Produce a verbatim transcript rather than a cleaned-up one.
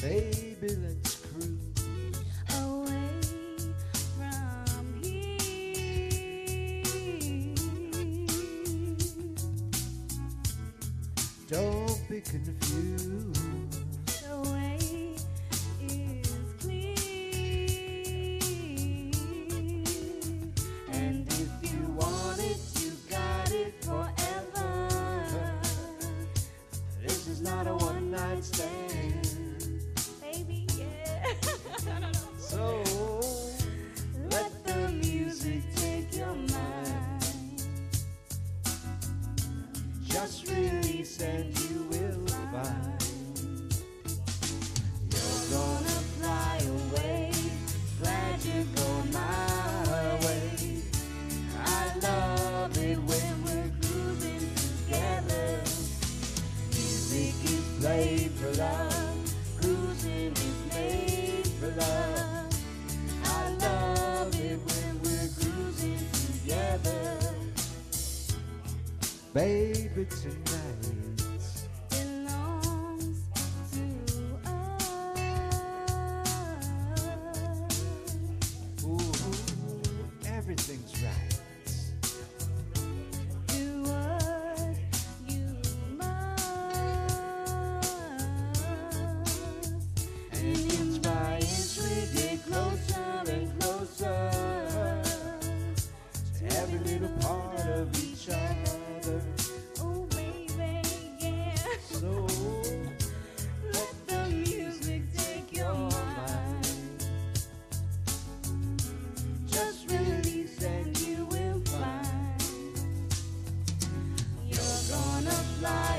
Baby, let's cruise away from here. Don't be confused. The way is clear, and if you want it, you got it forever. This is not a one night stand. Baby, yeah. So Let the music take your mind. just release and you will find you're Gonna fly away, glad you're going my way. I love it when we're cruising together. Music is played for love, cruising is made for love. I love it when we're cruising together. baby tonight. Belongs to us. Ooh, everything's right. Do what you must, and inch by inch we get closer and closer To every little part of each other. Oh baby, yeah. So Let the music take your mind. Just release and you will find you're gonna fly